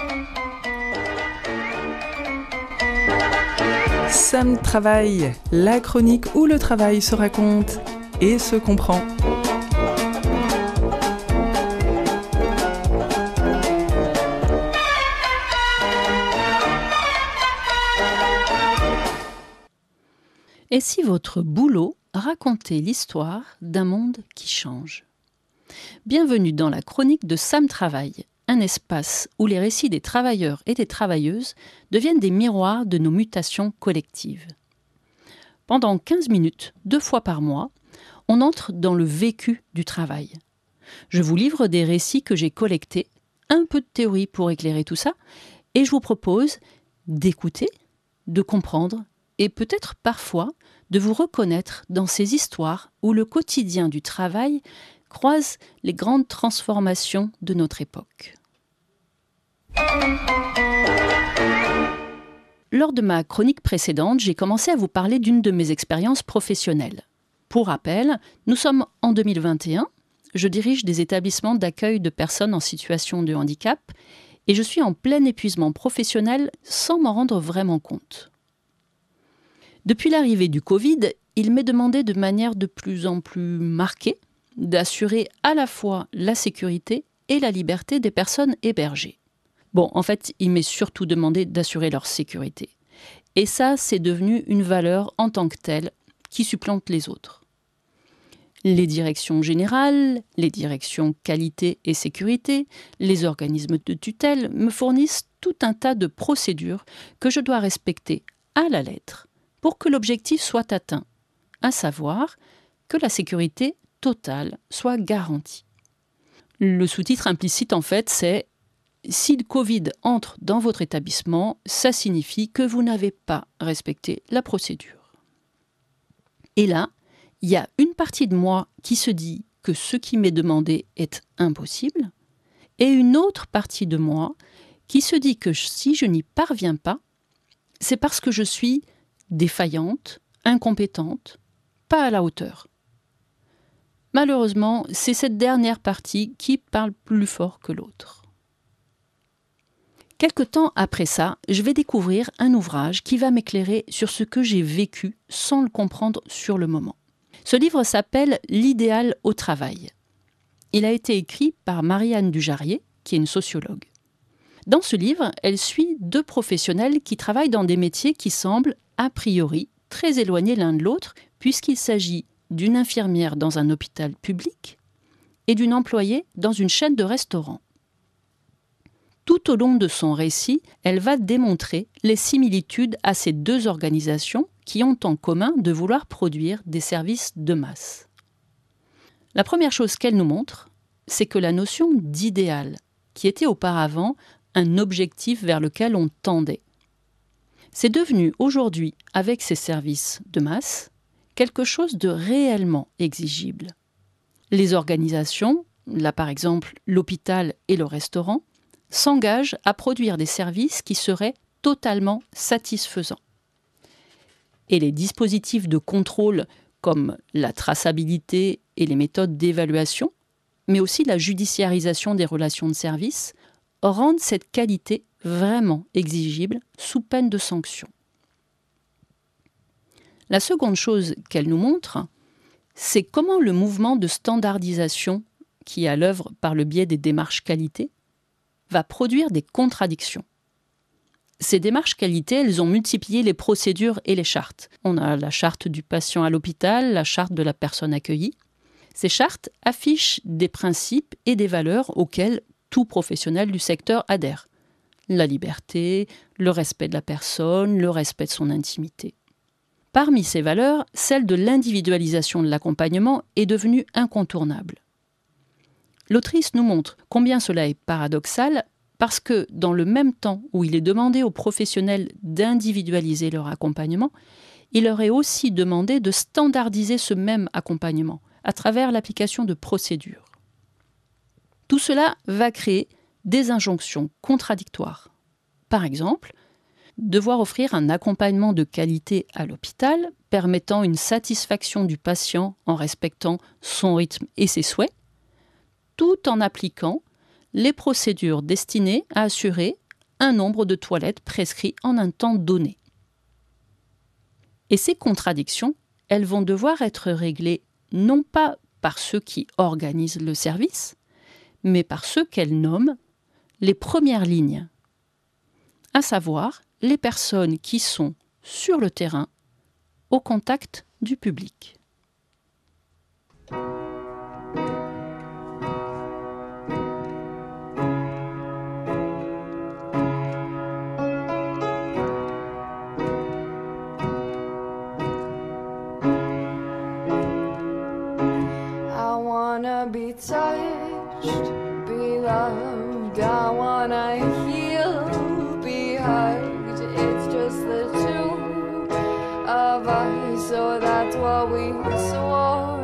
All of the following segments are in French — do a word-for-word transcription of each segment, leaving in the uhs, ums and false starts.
Sam Travail, la chronique où le travail se raconte et se comprend. Et si votre boulot racontait l'histoire d'un monde qui change ? Bienvenue dans la chronique de Sam Travail, un espace où les récits des travailleurs et des travailleuses deviennent des miroirs de nos mutations collectives. Pendant quinze minutes, deux fois par mois, on entre dans le vécu du travail. Je vous livre des récits que j'ai collectés, un peu de théorie pour éclairer tout ça, et je vous propose d'écouter, de comprendre et peut-être parfois de vous reconnaître dans ces histoires où le quotidien du travail croise les grandes transformations de notre époque. Lors de ma chronique précédente, j'ai commencé à vous parler d'une de mes expériences professionnelles. Pour rappel, nous sommes en deux mille vingt et un, je dirige des établissements d'accueil de personnes en situation de handicap et je suis en plein épuisement professionnel sans m'en rendre vraiment compte. Depuis l'arrivée du Covid, il m'est demandé de manière de plus en plus marquée d'assurer à la fois la sécurité et la liberté des personnes hébergées. Bon, en fait, il m'est surtout demandé d'assurer leur sécurité. Et ça, c'est devenu une valeur en tant que telle qui supplante les autres. Les directions générales, les directions qualité et sécurité, les organismes de tutelle me fournissent tout un tas de procédures que je dois respecter à la lettre pour que l'objectif soit atteint, à savoir que la sécurité totale soit garantie. Le sous-titre implicite, en fait, c'est « Si le Covid entre dans votre établissement, ça signifie que vous n'avez pas respecté la procédure. » Et là, il y a une partie de moi qui se dit que ce qui m'est demandé est impossible, et une autre partie de moi qui se dit que si je n'y parviens pas, c'est parce que je suis défaillante, incompétente, pas à la hauteur. Malheureusement, c'est cette dernière partie qui parle plus fort que l'autre. Quelque temps après ça, je vais découvrir un ouvrage qui va m'éclairer sur ce que j'ai vécu sans le comprendre sur le moment. Ce livre s'appelle « L'idéal au travail ». Il a été écrit par Marie-Anne Dujarier, qui est une sociologue. Dans ce livre, elle suit deux professionnels qui travaillent dans des métiers qui semblent, a priori, très éloignés l'un de l'autre, puisqu'il s'agit d'une infirmière dans un hôpital public et d'une employée dans une chaîne de restaurants. Tout au long de son récit, elle va démontrer les similitudes à ces deux organisations qui ont en commun de vouloir produire des services de masse. La première chose qu'elle nous montre, c'est que la notion d'idéal, qui était auparavant un objectif vers lequel on tendait, c'est devenu aujourd'hui, avec ces services de masse, quelque chose de réellement exigible. Les organisations, là par exemple l'hôpital et le restaurant, s'engagent à produire des services qui seraient totalement satisfaisants. Et les dispositifs de contrôle comme la traçabilité et les méthodes d'évaluation, mais aussi la judiciarisation des relations de service, rendent cette qualité vraiment exigible sous peine de sanction. La seconde chose qu'elle nous montre, c'est comment le mouvement de standardisation qui est à l'œuvre par le biais des démarches qualité va produire des contradictions. Ces démarches qualité, elles ont multiplié les procédures et les chartes. On a la charte du patient à l'hôpital, la charte de la personne accueillie. Ces chartes affichent des principes et des valeurs auxquels tout professionnel du secteur adhère. La liberté, le respect de la personne, le respect de son intimité. Parmi ces valeurs, celle de l'individualisation de l'accompagnement est devenue incontournable. L'autrice nous montre combien cela est paradoxal parce que dans le même temps où il est demandé aux professionnels d'individualiser leur accompagnement, il leur est aussi demandé de standardiser ce même accompagnement à travers l'application de procédures. Tout cela va créer des injonctions contradictoires. Par exemple, devoir offrir un accompagnement de qualité à l'hôpital permettant une satisfaction du patient en respectant son rythme et ses souhaits, tout en appliquant les procédures destinées à assurer un nombre de toilettes prescrit en un temps donné. Et ces contradictions, elles vont devoir être réglées non pas par ceux qui organisent le service, mais par ceux qu'elle nomme les premières lignes, à savoir les personnes qui sont sur le terrain, au contact du public. Be touched, be loved, I wanna heal, be hugged. It's just the two of us, so that's what we swore.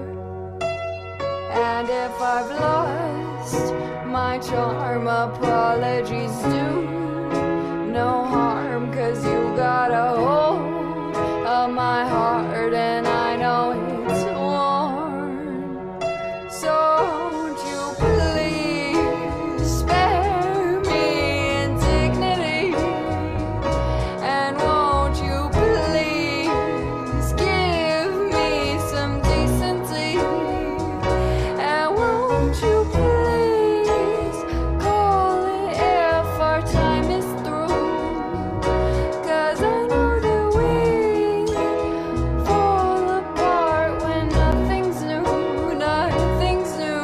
And if I've lost my charm, apologies due, no harm, cause you got a hold of my heart and I know it's warm. So won't you please spare me indignity, and won't you please give me some decency, and won't you please call it if our time is through, cause I know that we fall apart when nothing's new, nothing's new.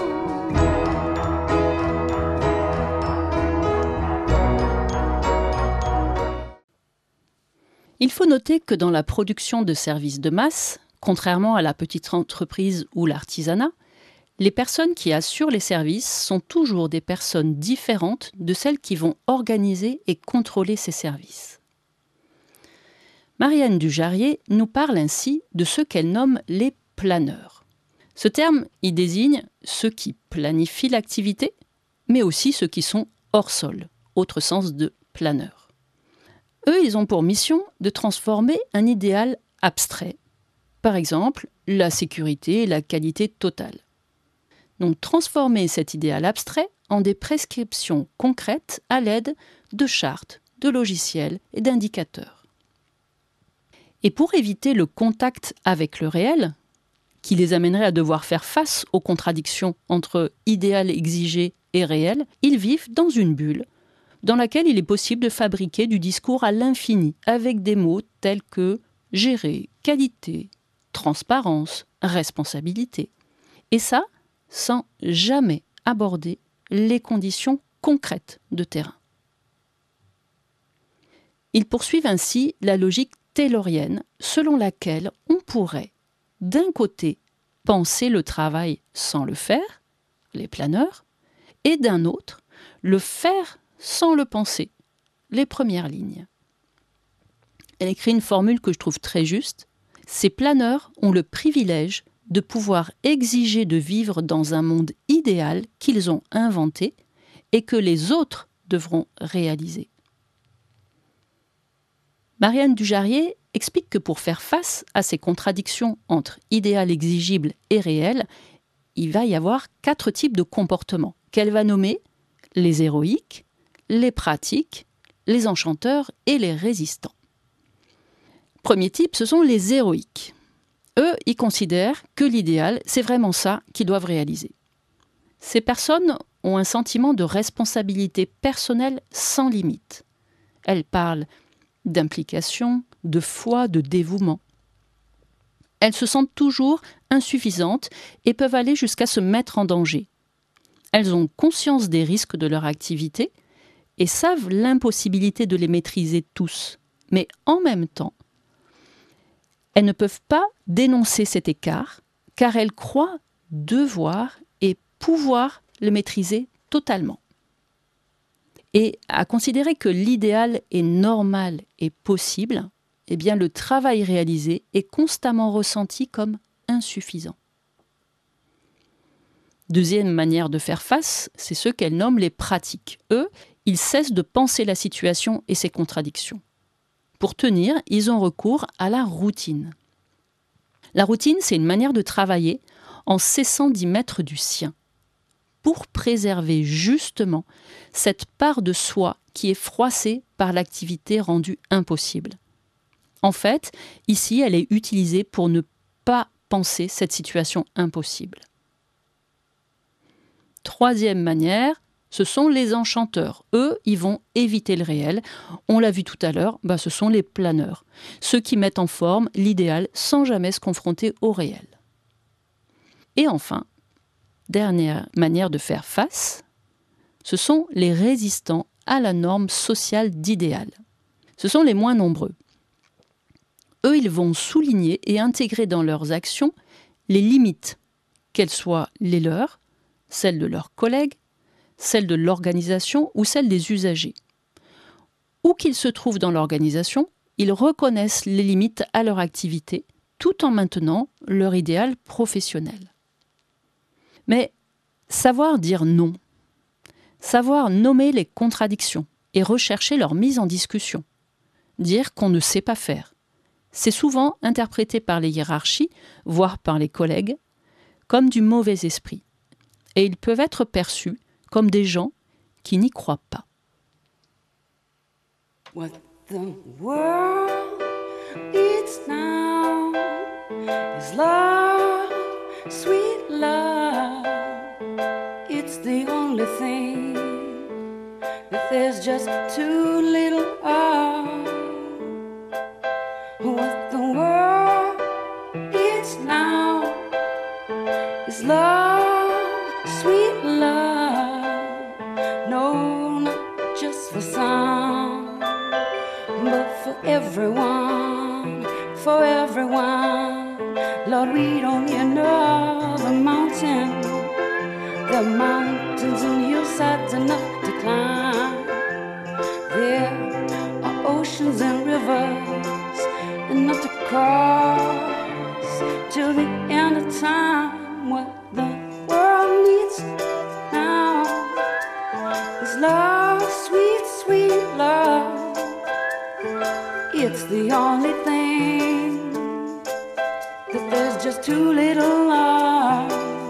Il faut noter que dans la production de services de masse, contrairement à la petite entreprise ou l'artisanat, les personnes qui assurent les services sont toujours des personnes différentes de celles qui vont organiser et contrôler ces services. Marianne Dujarrier nous parle ainsi de ceux qu'elle nomme les planeurs. Ce terme y désigne ceux qui planifient l'activité, mais aussi ceux qui sont hors sol, autre sens de planeur. Eux, ils ont pour mission de transformer un idéal abstrait, par exemple la sécurité et la qualité totale. Donc transformer cet idéal abstrait en des prescriptions concrètes à l'aide de chartes, de logiciels et d'indicateurs. Et pour éviter le contact avec le réel, qui les amènerait à devoir faire face aux contradictions entre idéal exigé et réel, ils vivent dans une bulle dans laquelle il est possible de fabriquer du discours à l'infini avec des mots tels que gérer, qualité, transparence, responsabilité. Et ça, sans jamais aborder les conditions concrètes de terrain. Ils poursuivent ainsi la logique taylorienne selon laquelle on pourrait, d'un côté, penser le travail sans le faire, les planeurs, et d'un autre, le faire sans le penser, les premières lignes. Elle écrit une formule que je trouve très juste. Ces planeurs ont le privilège de pouvoir exiger de vivre dans un monde idéal qu'ils ont inventé et que les autres devront réaliser. Marianne Dujarrier explique que pour faire face à ces contradictions entre idéal exigible et réel, il va y avoir quatre types de comportements qu'elle va nommer les héroïques, les pratiques, les enchanteurs et les résistants. Premier type, ce sont les héroïques. Eux, ils considèrent que l'idéal, c'est vraiment ça qu'ils doivent réaliser. Ces personnes ont un sentiment de responsabilité personnelle sans limite. Elles parlent d'implication, de foi, de dévouement. Elles se sentent toujours insuffisantes et peuvent aller jusqu'à se mettre en danger. Elles ont conscience des risques de leur activité et savent l'impossibilité de les maîtriser tous. Mais en même temps, elles ne peuvent pas dénoncer cet écart car elles croient devoir et pouvoir le maîtriser totalement. Et à considérer que l'idéal est normal et possible, eh bien le travail réalisé est constamment ressenti comme insuffisant. Deuxième manière de faire face, c'est ce qu'elle nomme les pratiques. Eux, ils cessent de penser la situation et ses contradictions. Pour tenir, ils ont recours à la routine. La routine, c'est une manière de travailler en cessant d'y mettre du sien. pour préserver justement cette part de soi qui est froissée par l'activité rendue impossible. En fait, ici, elle est utilisée pour ne pas penser cette situation impossible. Troisième manière, ce sont les enchanteurs. Eux, ils vont éviter le réel. On l'a vu tout à l'heure, bah, ce sont les planeurs. Ceux qui mettent en forme l'idéal sans jamais se confronter au réel. Et enfin, dernière manière de faire face, ce sont les résistants à la norme sociale d'idéal. Ce sont les moins nombreux. Eux, ils vont souligner et intégrer dans leurs actions les limites, qu'elles soient les leurs, celles de leurs collègues, celles de l'organisation ou celles des usagers. Où qu'ils se trouvent dans l'organisation, ils reconnaissent les limites à leur activité tout en maintenant leur idéal professionnel. Mais savoir dire non, savoir nommer les contradictions et rechercher leur mise en discussion, dire qu'on ne sait pas faire, c'est souvent interprété par les hiérarchies, voire par les collègues, comme du mauvais esprit. Et ils peuvent être perçus comme des gens qui n'y croient pas. What the world needs now is love, sweet love. It's the only thing that there's just too little of. What the world needs now is love, sweet love. No, not just for some, but for everyone, for everyone. Lord, we don't need another mountain. The mountains and hillsides enough to climb. There are oceans and rivers enough to cross till the end of time. What the world needs now is love, sweet, sweet love. It's the only thing that there's just too little of.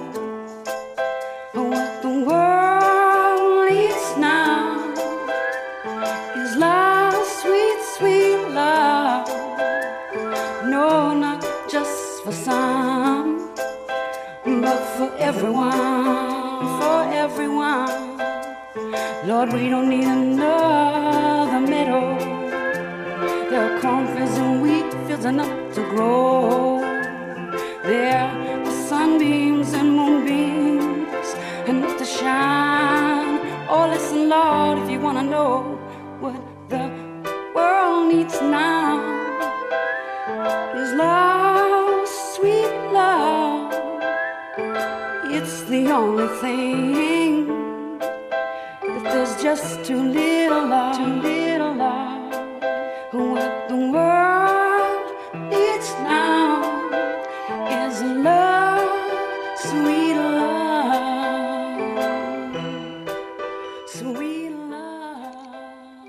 What the world needs now is love, sweet, sweet love. No, not just for some, but for everyone, for everyone. Lord, we don't need another meadow. There are cornfields and wheat fields enough to grow. There are sunbeams and moonbeams enough to shine. Oh, listen, Lord, if you want to know what the world needs now is love, sweet love. It's the only thing that there's just too little of, too little of. What the world needs now is love, sweet love, sweet love.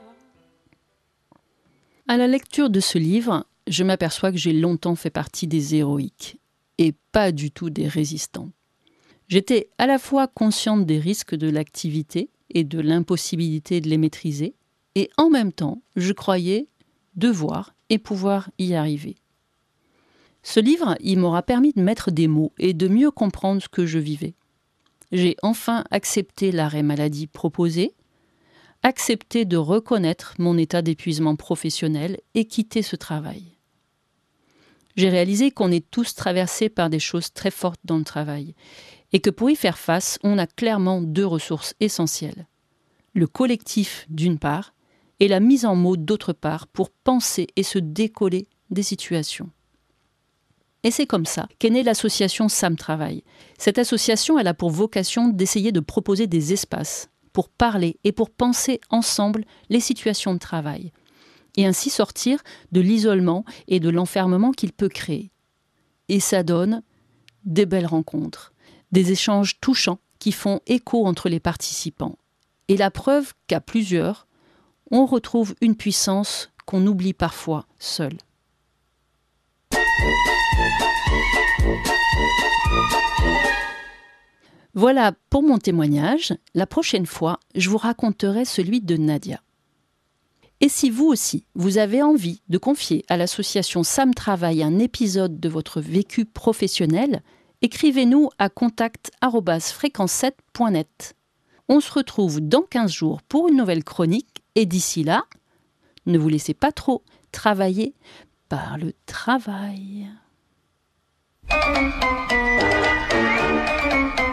À la lecture de ce livre, je m'aperçois que j'ai longtemps fait partie des héroïques et pas du tout des résistants. J'étais à la fois consciente des risques de l'activité et de l'impossibilité de les maîtriser, et en même temps, je croyais devoir et pouvoir y arriver. Ce livre, il m'aura permis de mettre des mots et de mieux comprendre ce que je vivais. J'ai enfin accepté l'arrêt maladie proposé, accepté de reconnaître mon état d'épuisement professionnel et quitter ce travail. J'ai réalisé qu'on est tous traversés par des choses très fortes dans le travail et que pour y faire face, on a clairement deux ressources essentielles. Le collectif d'une part et la mise en mots d'autre part pour penser et se décoller des situations. Et c'est comme ça qu'est née l'association Sam Travail. Cette association, elle a pour vocation d'essayer de proposer des espaces pour parler et pour penser ensemble les situations de travail, et ainsi sortir de l'isolement et de l'enfermement qu'il peut créer. Et ça donne des belles rencontres, des échanges touchants qui font écho entre les participants. Et la preuve qu'à plusieurs, on retrouve une puissance qu'on oublie parfois seul. Voilà pour mon témoignage. La prochaine fois, je vous raconterai celui de Nadia. Et si vous aussi, vous avez envie de confier à l'association Sam Travail un épisode de votre vécu professionnel, écrivez-nous à contact arobase fréquence sept point net. On se retrouve dans quinze jours pour une nouvelle chronique et d'ici là, ne vous laissez pas trop travailler par le travail.